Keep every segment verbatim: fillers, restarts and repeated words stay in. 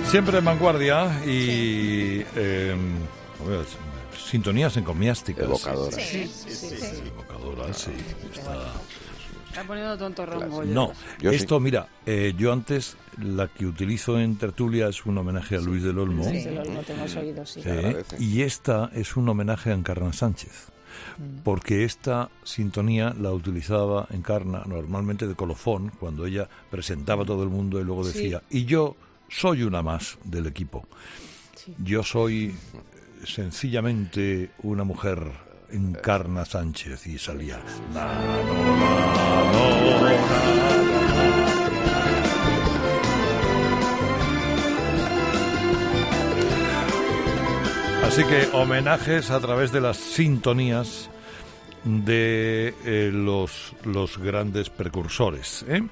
Siempre en vanguardia y eh, ver, sintonías encomiásticas. Evocadoras. Sí, sí, sí. sí, sí. Evocadoras, sí. Está... Está poniendo tontorrón, Goyo. No, Yo esto, sí. mira, eh, yo antes la que utilizo en tertulia es un homenaje a Luis del Olmo. Sí, del Olmo te hemos oído, sí. Eh, y esta es un homenaje a Encarna Sánchez. Porque esta sintonía la utilizaba Encarna normalmente de colofón, cuando ella presentaba a todo el mundo y luego decía, sí. Y yo soy una más del equipo. Sí. Yo soy sencillamente una mujer, Encarna Sánchez, y salía. Na, no, na, no, na, na. Así que homenajes a través de las sintonías de eh, los, los grandes precursores ¿eh?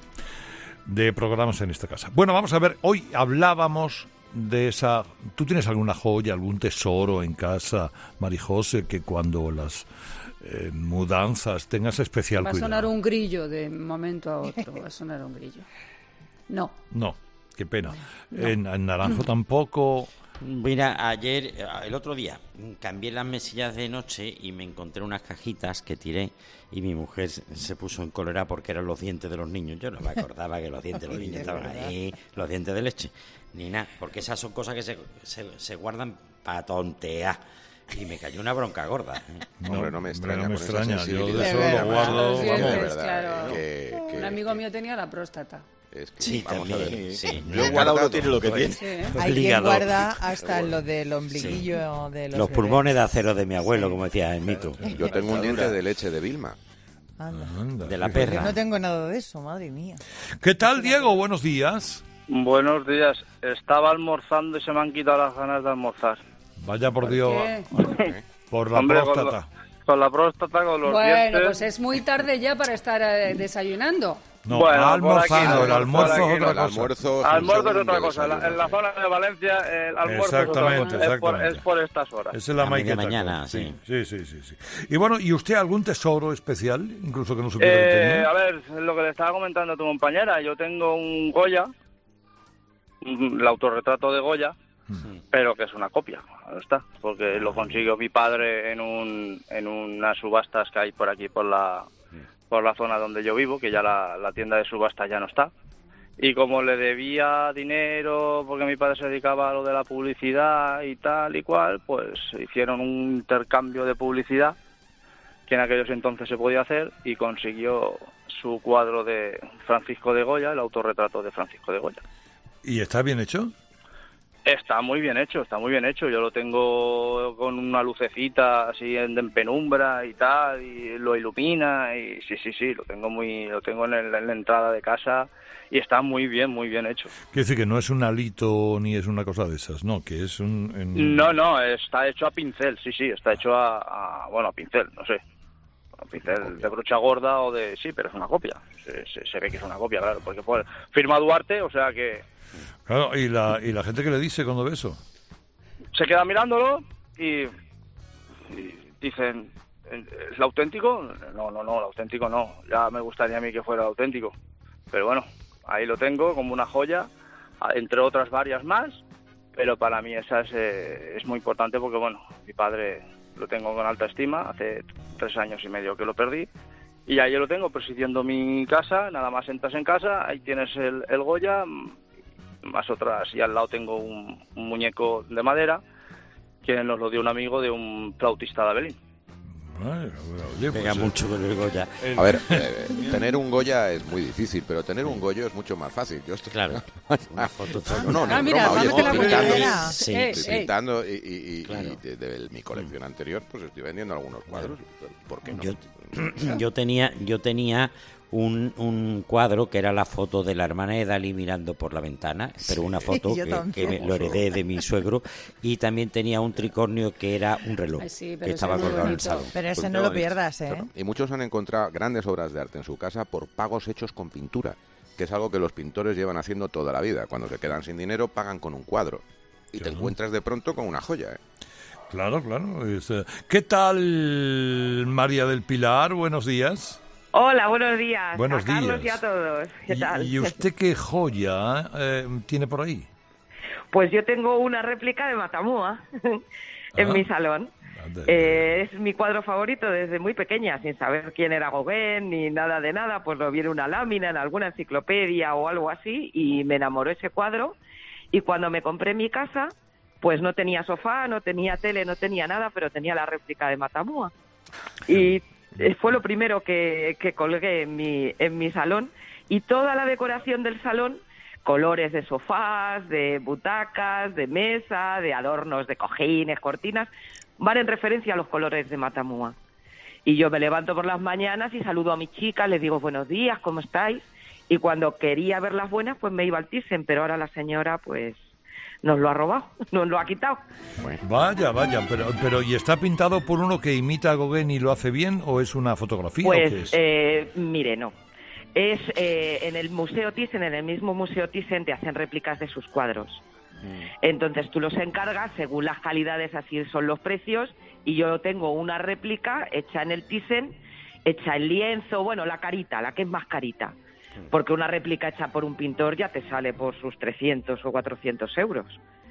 de programas en esta casa. Bueno, vamos a ver, hoy hablábamos de esa... ¿Tú tienes alguna joya, algún tesoro en casa, Marijose, que cuando las eh, mudanzas tengas especial cuidado? Va a sonar un grillo de un momento a otro, va a sonar un grillo. No. No, qué pena. No. En, en Naranjo tampoco... Mira, ayer, el otro día, cambié las mesillas de noche y me encontré unas cajitas que tiré y mi mujer se puso en cólera porque eran los dientes de los niños. Yo no me acordaba que los dientes de los niños estaban ahí, los dientes de leche, ni nada, porque esas son cosas que se, se, se guardan para tontear. Y me cayó una bronca gorda. ¿eh? No, hombre, no me extraña. No me extraña, yo de de eso verdad, lo guardo. los dientes, Vamos, verdad, claro. que, que, Un amigo que, mío tenía la próstata. Es que, Sí, vamos también, a ver. sí. Yo Cada uno tiene lo que tiene. Sí, ¿eh? Hay quien Ligador. guarda hasta lo del ombliguillo Sí. de los, Los bebés. pulmones de acero de mi abuelo, como decía el mito. Yo tengo un diente de leche de Vilma. Anda. Anda. De la Yo perra. no tengo nada de eso, madre mía. ¿Qué tal, Diego? Buenos días. Buenos días. Estaba almorzando y se me han quitado las ganas de almorzar. Vaya por Dios, ¿Qué? por la Hombre, próstata. Con, lo- con la próstata, con los Bueno, dientes. pues es muy tarde ya para estar eh, desayunando. No, Bueno, almorzando, por aquí, el por almozo aquí, es no, otra El cosa. almuerzo. Almuerzo es un otra segundo cosa. La- desayuno, en la sí. zona de Valencia, el almuerzo es, otra Exactamente, cosa. Es, por, exactamente. es por estas horas. Esa es la A media maiqueta. mañana, sí. sí. Sí, sí, sí, sí. Y bueno, ¿y usted algún tesoro especial, incluso que no supiera que Eh, tenía? a ver, lo que le estaba comentando a tu compañera. Yo tengo un Goya, un- el autorretrato de Goya, pero que es una copia, no está, porque lo consiguió mi padre en un en unas subastas que hay por aquí, por la por la zona donde yo vivo, que ya la, la tienda de subastas ya no está. Y como le debía dinero, porque mi padre se dedicaba a lo de la publicidad y tal y cual, pues hicieron un intercambio de publicidad que en aquellos entonces se podía hacer, y consiguió su cuadro de Francisco de Goya, el autorretrato de Francisco de Goya. ¿Y está bien hecho? Está muy bien hecho, está muy bien hecho. Yo lo tengo con una lucecita así en, en penumbra y tal, y lo ilumina, y sí, sí, sí, lo tengo muy, lo tengo en, el- en la entrada de casa, y está muy bien, muy bien hecho. Quiere decir que no es un alito ni es una cosa de esas, no, que es un... en- No, no, está hecho a pincel, sí, sí, está hecho a, a- bueno, a pincel, no sé, a pincel de brocha gorda o de, sí, pero es una copia. Se, se, se ve que es una copia, claro, porque fue firma Duarte, o sea que Claro, ¿y la, y la gente que le dice cuando ve eso? se queda mirándolo y, y dicen, ¿es el auténtico? No, no, no, el auténtico no. Ya me gustaría a mí que fuera el auténtico. Pero bueno, ahí lo tengo como una joya, entre otras varias más, pero para mí esa es, eh, es muy importante porque, bueno, mi padre lo tengo con alta estima, hace tres años y medio que lo perdí, y ahí lo tengo presidiendo mi casa. Nada más entras en casa, ahí tienes el, el Goya, más otras, y al lado tengo un, un muñeco de madera que nos lo dio un amigo de un flautista de Abelín. Ay, oye, Pega pues, eh, mucho con el Goya. el- A ver, eh, tener un Goya es muy difícil, pero tener un Goyo es mucho más fácil. Yo estoy... Claro. Una foto No, no, no, Ah, mira, broma. Oye, vamos a estoy la pintando, cuñadera. Sí, Eh, estoy eh. pintando y, y- y- Claro. y de, de mi colección anterior, pues estoy vendiendo algunos cuadros. ¿Por qué no? Yo, yo tenía yo tenía un, un cuadro que era la foto de la hermana de Dalí mirando por la ventana, pero una foto yo que, también. que me, lo heredé de mi suegro, y también tenía un tricornio que era un reloj Ay, sí, pero que ese estaba es muy colgado en el bonito. salón. Pero ese Pues no no, lo es- pierdas, ¿eh? Y muchos han encontrado grandes obras de arte en su casa por pagos hechos con pintura, que es algo que los pintores llevan haciendo toda la vida. Cuando se quedan sin dinero, pagan con un cuadro. Y te Claro. encuentras de pronto con una joya, ¿eh? Claro, claro. es, eh, ¿Qué tal, María del Pilar? Buenos días. Hola, buenos días. Buenos a Carlos días. y a todos. ¿Qué ¿Y, tal? y usted qué joya eh, tiene por ahí? Pues yo tengo una réplica de Matamua en Ah. mi salón. Eh, es mi cuadro favorito desde muy pequeña, sin saber quién era Gauguin ni nada de nada, pues lo vi en una lámina, en alguna enciclopedia o algo así, y me enamoró ese cuadro. Y cuando me compré mi casa, pues no tenía sofá, no tenía tele, no tenía nada, pero tenía la réplica de Matamua. Y eh, fue lo primero que, que colgué en mi, en mi salón, y toda la decoración del salón, colores de sofás, de butacas, de mesa, de adornos, de cojines, cortinas, van en referencia a los colores de Matamua. Y yo me levanto por las mañanas y saludo a mis chicas, les digo buenos días, ¿cómo estáis? Y cuando quería ver las buenas, pues me iba al Thyssen, pero ahora la señora, pues, nos lo ha robado, nos lo ha quitado. Bueno. Vaya, vaya, pero, pero ¿y está pintado por uno que imita a Gauguin y lo hace bien o es una fotografía o qué Pues, es? eh, mire, no. Es eh, en el Museo Thyssen, en el mismo Museo Thyssen te hacen réplicas de sus cuadros. Entonces tú los encargas, según las calidades así son los precios, y yo tengo una réplica hecha en el Thyssen, hecha en lienzo, bueno, la carita, la que es más carita, porque una réplica hecha por un pintor ya te sale por sus trescientos o cuatrocientos euros.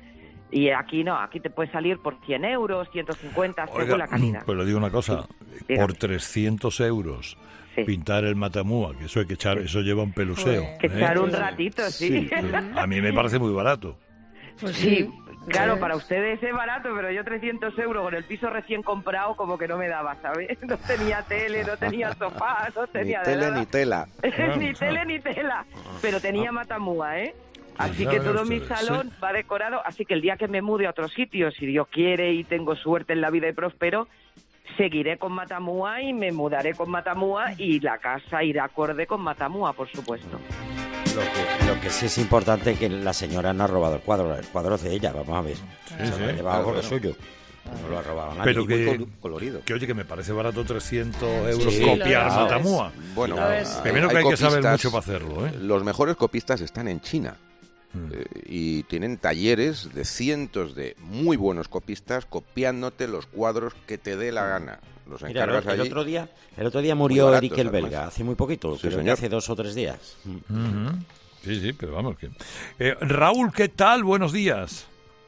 Y aquí no, aquí te puede salir por cien euros, ciento cincuenta, según Oiga, la calidad. pues le digo una cosa, Dígame. por trescientos euros Sí. pintar el Matamua, que eso hay que echar, eso lleva un peluseo. Joder. Que ¿eh? echar un ratito, sí. Sí, a mí me parece muy barato. Pues Sí, claro, Eh, para ustedes es barato, pero yo trescientos euros con el piso recién comprado como que no me daba, ¿sabes? No tenía tele, no tenía sofá, no Ni tenía de tele nada. ni tela. ni tele ni tela, pero tenía Matamua, ¿eh? Así Ya que ven todo mi ustedes, salón sí. va decorado, así que el día que me mude a otro sitio, si Dios quiere y tengo suerte en la vida y próspero, seguiré con Matamua y me mudaré con Matamua y la casa irá acorde con Matamua, por supuesto. Lo que, lo que sí es importante es que la señora no ha robado el cuadro, el cuadro es de ella, vamos a ver. Se lo ha sí, llevado por lo claro. suyo. No lo ha robado nadie. Pero Y muy que, col- colorido. que, oye, que me parece barato trescientos euros sí, copiar lo es. Matamua. Bueno, Sí, lo es. Primero que hay que saber mucho para hacerlo, ¿eh? Los mejores copistas están en China. Mm. Eh, y tienen talleres de cientos de muy buenos copistas copiándote los cuadros que te dé la gana. Los Mira, el, encargas el allí. otro día, el otro día murió baratos, Eric el además. belga, hace muy poquito, Sí, creo que señor. hace dos o tres días. Ujú. Sí, sí, pero vamos que... Eh, Raúl, ¿qué tal? Buenos días.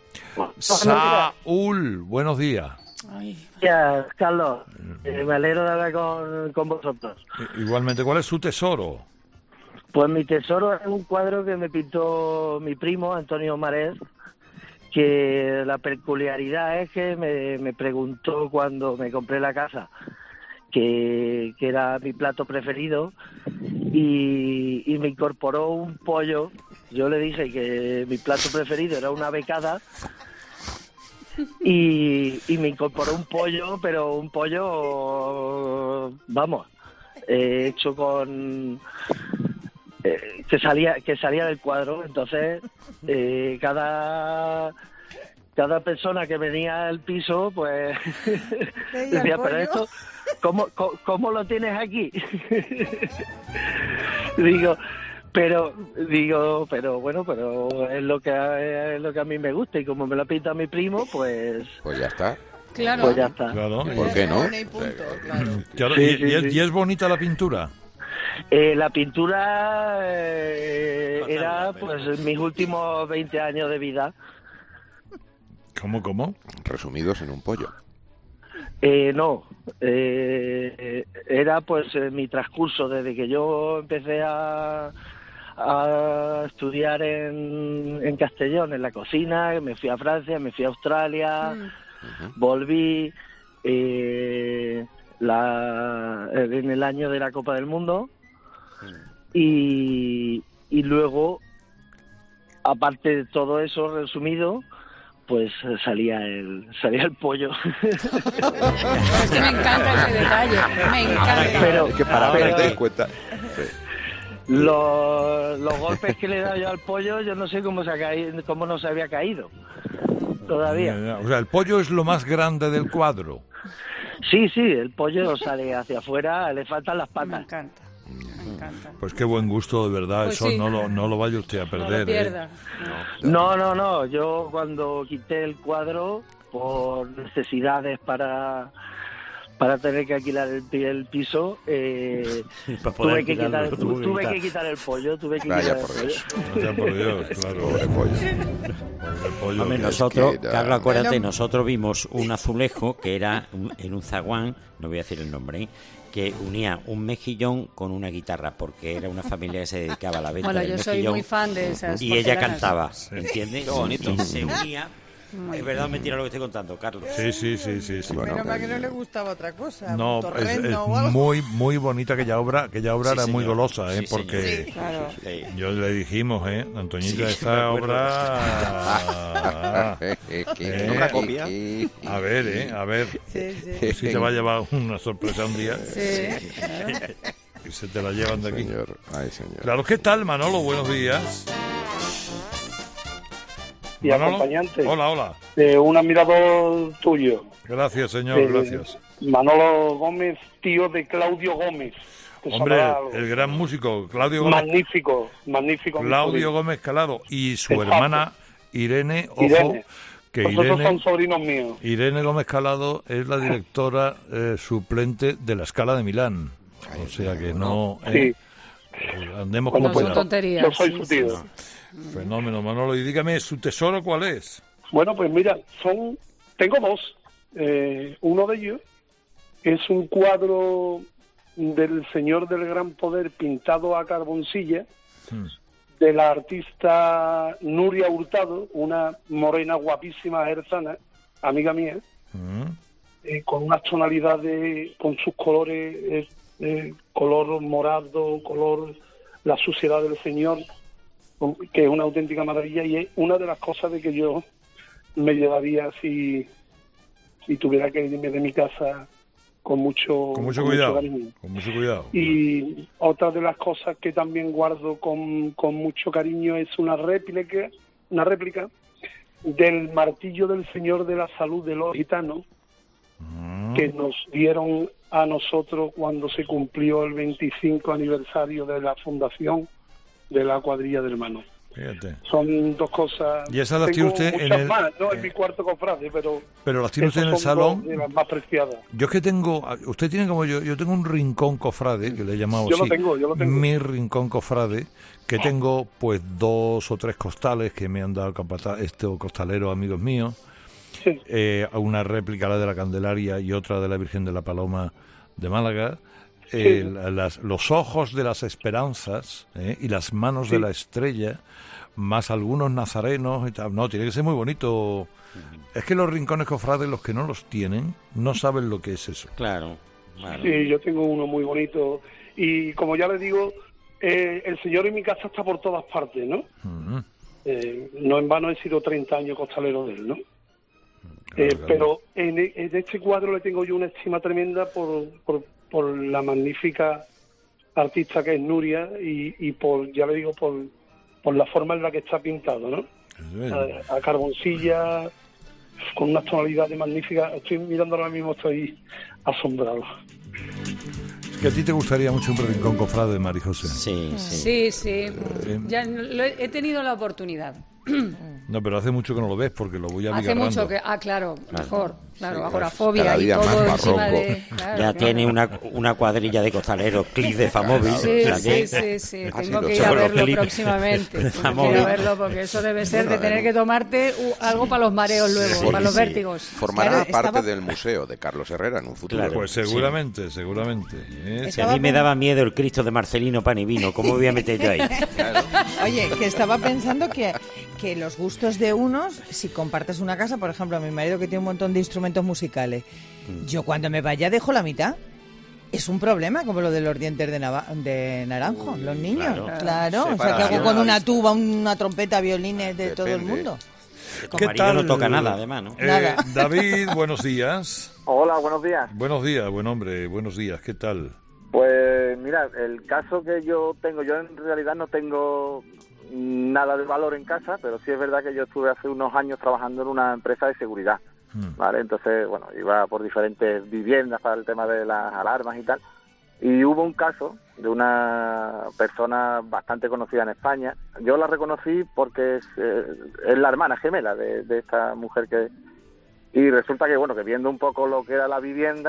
Saúl, buenos días. Gracias, Carlos. Eh, me alegro de hablar con, con vosotros. I- Igualmente, ¿cuál es su tesoro? Pues mi tesoro es un cuadro que me pintó mi primo, Antonio Marés, que la peculiaridad es que me, me preguntó cuando me compré la casa que, que era mi plato preferido y, y me incorporó un pollo. Yo le dije que mi plato preferido era una becada y, y me incorporó un pollo, pero un pollo, vamos, eh, hecho con... eh, que salía que salía del cuadro. Entonces eh, cada cada persona que venía al piso pues Veía decía, el pero pollo. esto ¿cómo, cómo, cómo lo tienes aquí? digo pero digo pero bueno pero es lo que es lo que a mí me gusta, y como me lo pinta mi primo, pues Pues ya está. Claro. pues ya está. Claro. ¿Por qué no? Y punto, claro. Claro, Sí, y, sí, y es, sí. y es bonita la pintura. Eh, la pintura eh, Notable, era pero- pues mis últimos veinte años de vida. ¿Cómo, cómo? Resumidos en un pollo. Eh, no, eh, era pues eh, mi transcurso desde que yo empecé a, a estudiar en, en Castellón, en la cocina, me fui a Francia, me fui a Australia, Mm. volví eh, la, en el año de la Copa del Mundo y, y luego, aparte de todo eso resumido, pues eh, salía el salía el pollo. Es que me encanta ese detalle. Me encanta. Pero- Es que para pero- que te des cuenta. Sí. Los, los golpes que le he dado yo al pollo, yo no sé cómo se ha caído, cómo no se había caído todavía. Ya, ya. O sea, el pollo es lo más grande del cuadro. Sí, sí, el pollo sale hacia afuera, le faltan las Me patas. encanta. Me encanta. Pues qué buen gusto, de verdad. Pues Eso sí. no, lo, no lo vaya usted a No perder. lo pierda. ¿eh? No, no, no, yo cuando quité el cuadro por necesidades para para tener que alquilar el, el piso, eh, tuve, que quitar, el, tuve, tuve que quitar el pollo, tuve que Vaya quitar por el Dios. pollo. Ya por Dios, claro. Pobre pollo. Pobre pollo. Hombre, Es nosotros, que ya- Carlos, acuérdate, Bueno. nosotros vimos un azulejo que era un- en un zaguán, no voy a decir el nombre, ¿eh? que unía un mejillón con una guitarra, porque era una familia que se dedicaba a la venta Bueno, del yo soy mejillón. muy fan de esas Y ella porcelanas. cantaba, ¿entiendes? Qué bonito. Y se unía. Muy Es verdad o mentira lo que estoy contando, Carlos. Sí, sí, sí, sí, sí. Bueno, Menos mal que pero- no le gustaba otra cosa. No, un es, torrendo es o algo. muy muy bonita aquella obra. Aquella obra Sí, era muy señor. golosa, ¿eh? Sí, porque señor. Sí. Claro. Sí. yo le dijimos, ¿eh? Antoñita, Sí, me esta acuerdo. obra... Eh, ¿No la copia? A ver, ¿eh? A ver. Sí, sí. Si te va a llevar una sorpresa un día Sí, claro. y se te la llevan de aquí. Señor, ay, señor. Claro, ¿qué tal, Manolo? Buenos días. Y Manolo. acompañante. Hola, hola. Eh, un admirador tuyo, Gracias, señor, Eh, gracias. Manolo Gómez, tío de Claudio Gómez. Te Hombre, sonará algo. el gran músico Claudio Gómez, magnífico, magnífico. Claudio Gómez Calado y su Exacto. hermana Irene, ojo, Irene. que Vosotros Irene, son sobrinos míos. Irene Gómez Calado es la directora eh, suplente de la Scala de Milán. O sea que no... eh, eh, andemos Bueno, con No son pues, cuidado. tonterías. yo soy sí, su sí, tío. sí. Fenómeno, Manolo. Y dígame, ¿su tesoro cuál es? Bueno, pues mira, son, tengo dos. Eh, uno de ellos es un cuadro del Señor del Gran Poder pintado a carboncilla Hmm. de la artista Nuria Hurtado, una morena guapísima jerzana, amiga mía, Mm. eh, con unas tonalidades, con sus colores, eh, eh, color morado, color la suciedad del Señor, con- que es una auténtica maravilla y es una de las cosas de que yo me llevaría si, si tuviera que irme de mi casa con mucho, Con mucho con cuidado. cariño. Con mucho cuidado. Y otra de las cosas que también guardo con, con mucho cariño es una réplica, una réplica del martillo del Señor de la Salud de los Gitanos, Mm. que nos dieron a nosotros cuando se cumplió el veinticinco aniversario de la fundación de la cuadrilla de hermanos. Fíjate. Son dos cosas. ¿Y esas las Tengo tiene usted en muchas el- más, no en eh, mi cuarto cofrade, pero Pero las tiene usted en el esas son salón. dos de las más preciadas. Yo es que tengo, usted tiene como yo, yo tengo un rincón cofrade, que le he llamado Yo lo así, tengo, yo lo tengo. mi rincón cofrade, que tengo pues dos o tres costales que me han dado capata- este costalero amigos míos, Sí. eh, una réplica la de la Candelaria y otra de la Virgen de la Paloma de Málaga, eh, Sí. la- las- los ojos de las esperanzas eh, y las manos Sí. de la estrella, más algunos nazarenos y tal. No, tiene que ser muy bonito. Es que los rincones cofrades, los que no los tienen, no saben lo que es eso. Claro, claro. Sí, yo tengo uno muy bonito. Y como ya le digo, eh, el Señor en mi casa está por todas partes, ¿no? Ujú. Eh, no en vano he sido treinta años costalero de él, ¿no? Claro, Eh, claro. pero en, e- en este cuadro le tengo yo una estima tremenda por, por, por la magnífica artista que es Nuria y, y por, ya le digo, por, por la forma en la que está pintado, ¿no? A, a carboncilla, con unas tonalidades magníficas. Estoy mirando ahora mismo, estoy asombrado. Es que a ti te gustaría mucho un rincón cofrade, María José. Sí, Sí, sí. sí. Ya lo he, he tenido la oportunidad. No, pero hace mucho que no lo ves porque lo voy a Hace mucho que... Ah, claro, mejor. Claro, Sí, agorafobia cada y día todo más encima barroco. de... Claro, Ya claro. tiene una, una cuadrilla de costaleros, clic de Famóvil. Sí, o sea sí, que- sí, sí. Ah, sí, Tengo lo que sé. ir a Con los verlo clips. próximamente. Tengo que ir Famóvil. a verlo porque eso debe ser de Bueno, tener eh, que tomarte uh, algo para los mareos luego, Sí, para los sí. vértigos. Formará Claro, parte estaba- del museo de Carlos Herrera en un futuro. Claro. Pues seguramente, seguramente. ¿eh? Si a mí me daba miedo el Cristo de Marcelino Pan y Vino, ¿cómo me voy a meter yo ahí? Oye, que estaba pensando que, que los gustos de unos, si compartes una casa, por ejemplo, a mi marido que tiene un montón de instrumentos musicales, yo cuando me vaya dejo la mitad. Es un problema, como lo de los dientes de, nava- de naranjo, los niños. Claro. Claro, o sea, que Separación hago con a una vista. tuba, una trompeta, violines de todo el Depende. mundo. Con ¿Qué marido tal? no toca nada, además, ¿no? Eh, Nada. David, buenos días. Hola, buenos días. Buenos días, buen hombre, buenos días. ¿Qué tal? Pues mira, el caso que yo tengo, yo en realidad no tengo nada de valor en casa, pero sí es verdad que yo estuve hace unos años trabajando en una empresa de seguridad, Hmm. ¿vale? Entonces, bueno, iba por diferentes viviendas para el tema de las alarmas y tal, y hubo un caso de una persona bastante conocida en España. Yo la reconocí porque es, eh, es la hermana gemela de, de esta mujer que... Y resulta que, bueno, que viendo un poco lo que era la vivienda,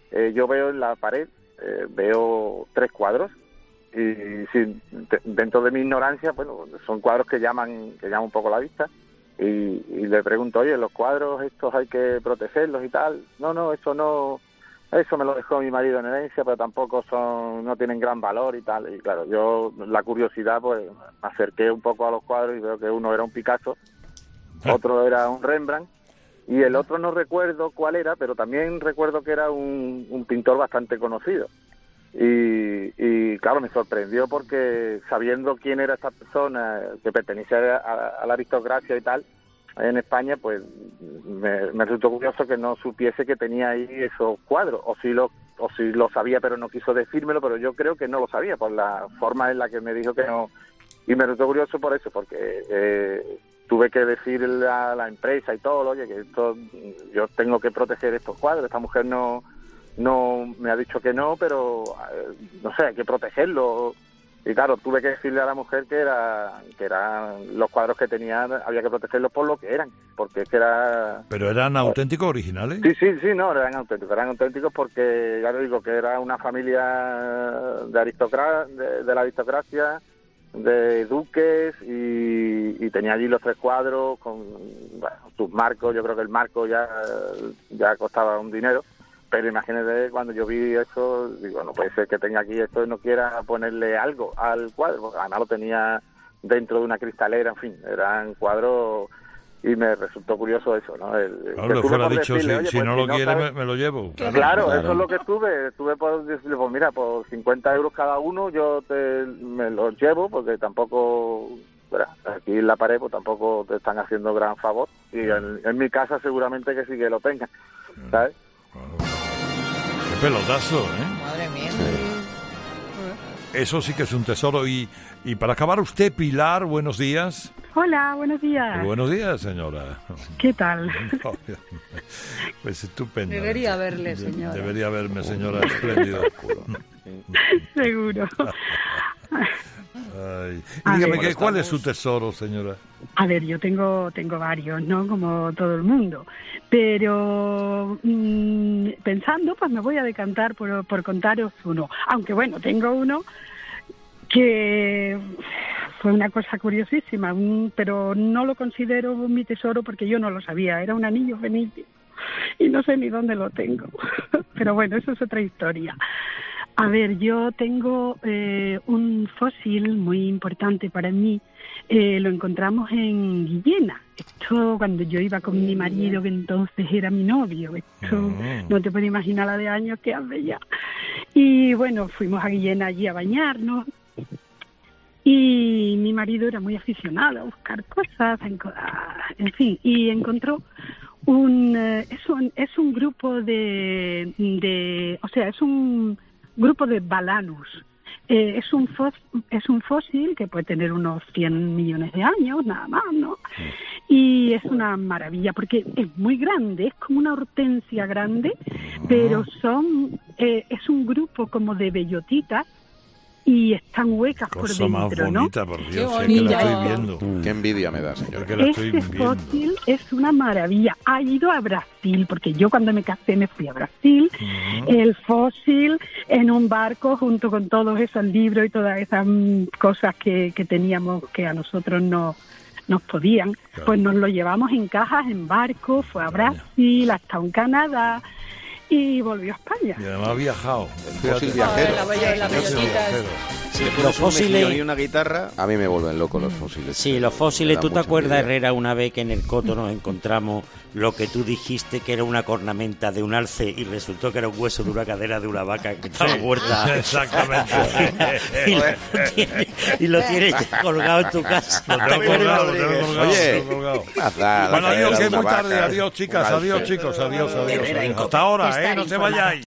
eh, yo veo en la pared, eh, veo tres cuadros, y sí, de, dentro de mi ignorancia, bueno, son cuadros que llaman, que llaman un poco la vista, y, y le pregunto, oye, los cuadros estos hay que protegerlos y tal. No, no, eso no, eso me lo dejó mi marido en herencia, pero tampoco son, no tienen gran valor y tal. Y claro, yo, la curiosidad, pues me acerqué un poco a los cuadros y veo que uno era un Picasso, otro era un Rembrandt, y el otro no recuerdo cuál era, pero también recuerdo que era un, un pintor bastante conocido. Y, y claro, me sorprendió porque sabiendo quién era esta persona que pertenecía a, a la aristocracia y tal en España, pues me, me resultó curioso que no supiese que tenía ahí esos cuadros, o si lo o si lo sabía pero no quiso decírmelo, pero yo creo que no lo sabía por la forma en la que me dijo que no, y me resultó curioso por eso, porque eh, tuve que decirle a la empresa y todo, oye, que esto, yo tengo que proteger estos cuadros, esta mujer no no me ha dicho que no, pero eh, no sé, hay que protegerlo. Y claro, tuve que decirle a la mujer que era que eran los cuadros que tenían, había que protegerlos por lo que eran, porque es que era... ¿Pero eran auténticos originales? Sí, sí, sí, no, eran auténticos, eran auténticos porque, ya le digo, que era una familia de, aristocra de, de la aristocracia, de duques, y, y tenía allí los tres cuadros con, bueno, sus marcos. Yo creo que el marco ya, ya costaba un dinero. Pero imagínate, cuando yo vi eso, digo, no puede ser que tenga aquí esto y no quiera ponerle algo al cuadro, porque además lo tenía dentro de una cristalera, en fin, eran cuadros, y me resultó curioso eso, ¿no? El, claro, le fuera dicho, decirle, si, si pues, no si lo no quiere, sabes... me, me lo llevo. Claro, claro, claro, eso es lo que estuve, estuve por decirle, pues mira, por cincuenta euros cada uno, yo te, me los llevo, porque tampoco... aquí en la pared pues tampoco te están haciendo gran favor, y en, en mi casa seguramente que sí que lo tengan, ¿sabes? Qué pelotazo, ¿eh? Madre mía. Eso sí que es un tesoro. Y, y para acabar, usted, Pilar, buenos días. Hola, buenos días. Buenos días, señora. ¿Qué tal? Pues estupendo. Debería verle, señora. Debería verme, señora, espléndido. Seguro. Ay. Dígame, ver, ¿cuál es su tesoro, señora? A ver, yo tengo tengo varios, ¿no? Como todo el mundo. Pero mmm, pensando, pues me voy a decantar por, por contaros uno. Aunque bueno, tengo uno que fue una cosa curiosísima, un, pero no lo considero mi tesoro porque yo no lo sabía. Era un anillo fenicio y no sé ni dónde lo tengo. Pero bueno, eso es otra historia. A ver, yo tengo eh, un fósil muy importante para mí. Eh, lo encontramos en Guillena. Esto cuando yo iba con mi marido, que entonces era mi novio. Esto mm. no te puedes imaginar la de años que hace ya. Y bueno, fuimos a Guillena allí a bañarnos. Y mi marido era muy aficionado a buscar cosas, a, en fin, y encontró un... Eh, es un, es un grupo de, de... O sea, es un... grupo de Balanus. Eh, es un fós, es un fósil que puede tener unos cien millones de años, nada más, ¿no? Y es una maravilla porque es muy grande, es como una hortensia grande, pero son eh, es un grupo como de bellotitas y están huecas Cosa por dentro, más bonita, ¿no? por Dios, es que la estoy viendo. Mm. Qué envidia me da, señora. Que la estoy Ese viendo. fósil es una maravilla. Ha ido a Brasil, porque yo cuando me casé me fui a Brasil. Uh-huh. El fósil en un barco junto con todos esos libros y todas esas mm, cosas que, que teníamos que a nosotros no nos podían. Claro. Pues nos lo llevamos en cajas en barco, fue a Brasil, hasta un Canadá. Y volvió a España. Y además ha viajado. El fósil viajero. La bello, la sí, los fósiles y una guitarra, a mí me vuelven locos los fósiles. Sí, los fósiles. ¿Tú te acuerdas, Herrera, una vez que en el Coto nos encontramos lo que tú dijiste que era una cornamenta de un alce y resultó que era un hueso de una cadera de una vaca que estaba sí, muerta? Exactamente. y, lo tienes, y lo tienes ya colgado en tu casa. Lo tengo colgado, lo tengo colgado. Oye, colgado. Bueno, adiós, que es muy tarde. Adiós, chicas. Adiós, chicos. Adiós, adiós. adiós. Hasta ahora, ¿eh? No se vayáis.